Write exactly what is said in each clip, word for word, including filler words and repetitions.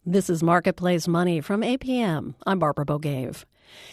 This is Marketplace Money from A P M. I'm Barbara Bogave.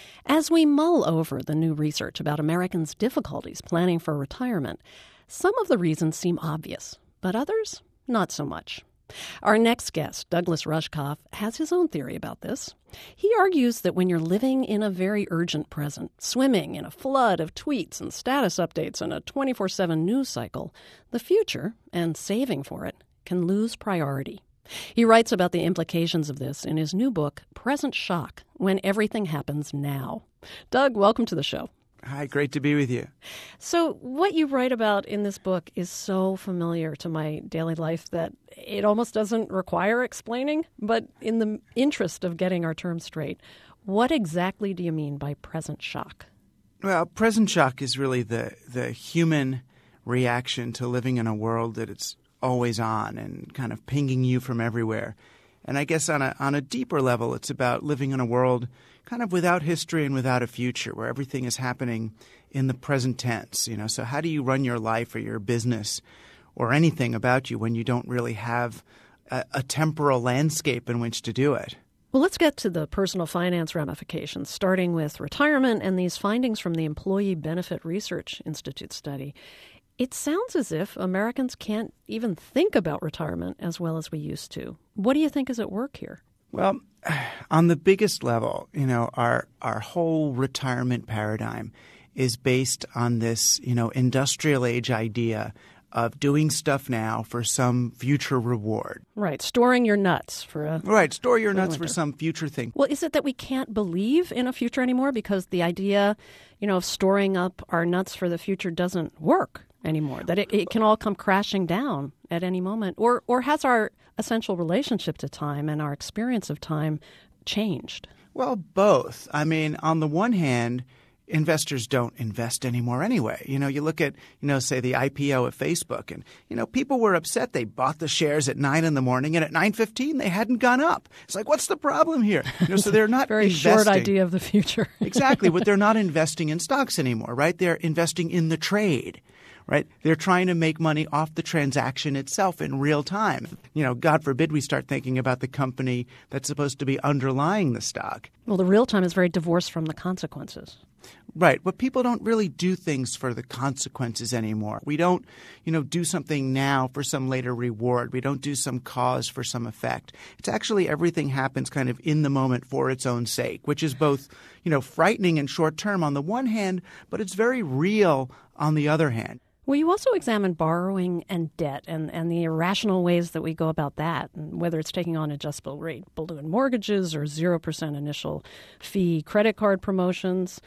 As we mull over the new research about Americans' difficulties planning for retirement, some of the reasons seem obvious, but others, not so much. Our next guest, Douglas Rushkoff, has his own theory about this. He argues that when you're living in a very urgent present, swimming in a flood of tweets and status updates and a twenty-four seven news cycle, the future, and saving for it, can lose priority. He writes about the implications of this in his new book, Present Shock, When Everything Happens Now. Doug, welcome to the show. Hi, great to be with you. So what you write about in this book is so familiar to my daily life that it almost doesn't require explaining. But in the interest of getting our terms straight, what exactly do you mean by present shock? Well, present shock is really the, the human reaction to living in a world that it's always on and kind of pinging you from everywhere. And I guess on a on a deeper level, it's about living in a world kind of without history and without a future, where everything is happening in the present tense. You know, so how do you run your life or your business or anything about you when you don't really have a, a temporal landscape in which to do it? Well, let's get to the personal finance ramifications, starting with retirement and these findings from the Employee Benefit Research Institute study. It sounds as if Americans can't even think about retirement as well as we used to. What do you think is at work here? Well, on the biggest level, you know, our our whole retirement paradigm is based on this, you know, industrial age idea of doing stuff now for some future reward. Right, storing your nuts for a Right, store your for nuts winter. for some future thing. Well, is it that we can't believe in a future anymore because the idea, you know, of storing up our nuts for the future doesn't work anymore, that it, it can all come crashing down at any moment? Or or has our essential relationship to time and our experience of time changed? Well, both. I mean, on the one hand, investors don't invest anymore anyway. You know, you look at, you know, say the I P O of Facebook and, you know, people were upset. They bought the shares at nine in the morning and at nine fifteen they hadn't gone up. It's like, what's the problem here? You know, so they're not Very investing. short idea of the future. Exactly. But they're not investing in stocks anymore, right? They're investing in the trade. Right? They're trying to make money off the transaction itself in real time. You know, God forbid we start thinking about the company that's supposed to be underlying the stock. Well, the real time is very divorced from the consequences. Right. But people don't really do things for the consequences anymore. We don't, you know, do something now for some later reward. We don't do some cause for some effect. It's actually everything happens kind of in the moment for its own sake, which is both, you know, frightening and short term on the one hand, but it's very real on the other hand. Well, you also examine borrowing and debt and, and the irrational ways that we go about that, and whether it's taking on adjustable rate balloon mortgages or zero percent initial fee credit card promotions.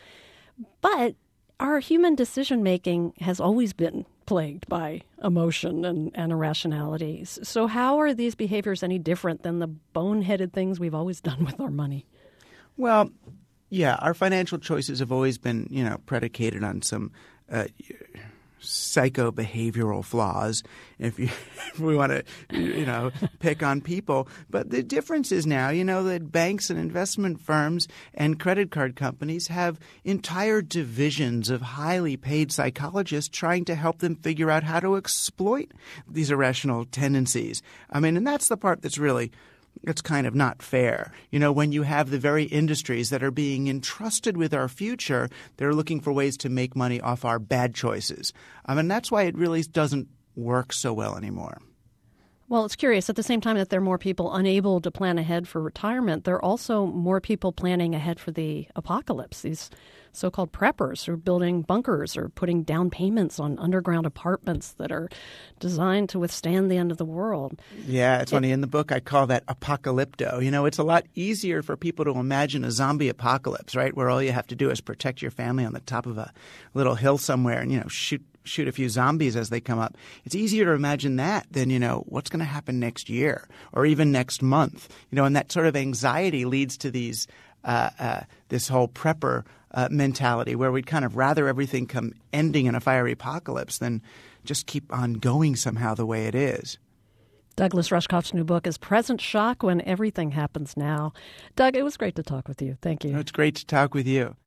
But our human decision-making has always been plagued by emotion and, and irrationality. So how are these behaviors any different than the boneheaded things we've always done with our money? Well, yeah, our financial choices have always been, you know, predicated on some uh, – psycho-behavioral flaws, if, you, if we want to, you know, pick on people. But the difference is now, you know, that banks and investment firms and credit card companies have entire divisions of highly paid psychologists trying to help them figure out how to exploit these irrational tendencies. I mean, and that's the part that's really it's kind of not fair. You know, when you have the very industries that are being entrusted with our future, they're looking for ways to make money off our bad choices. I mean, that's why it really doesn't work so well anymore. Well, it's curious. At the same time that there are more people unable to plan ahead for retirement, there are also more people planning ahead for the apocalypse. These so-called preppers who are building bunkers or putting down payments on underground apartments that are designed to withstand the end of the world. Yeah, it's it, funny. In the book, I call that apocalypto. You know, it's a lot easier for people to imagine a zombie apocalypse, right, where all you have to do is protect your family on the top of a little hill somewhere and, you know, shoot shoot a few zombies as they come up. It's easier to imagine that than, you know, what's going to happen next year or even next month. You know, and that sort of anxiety leads to these uh, uh, this whole prepper uh, mentality where we'd kind of rather everything come ending in a fiery apocalypse than just keep on going somehow the way it is. Douglas Rushkoff's new book is Present Shock When Everything Happens Now. Doug, it was great to talk with you. Thank you. It's great to talk with you.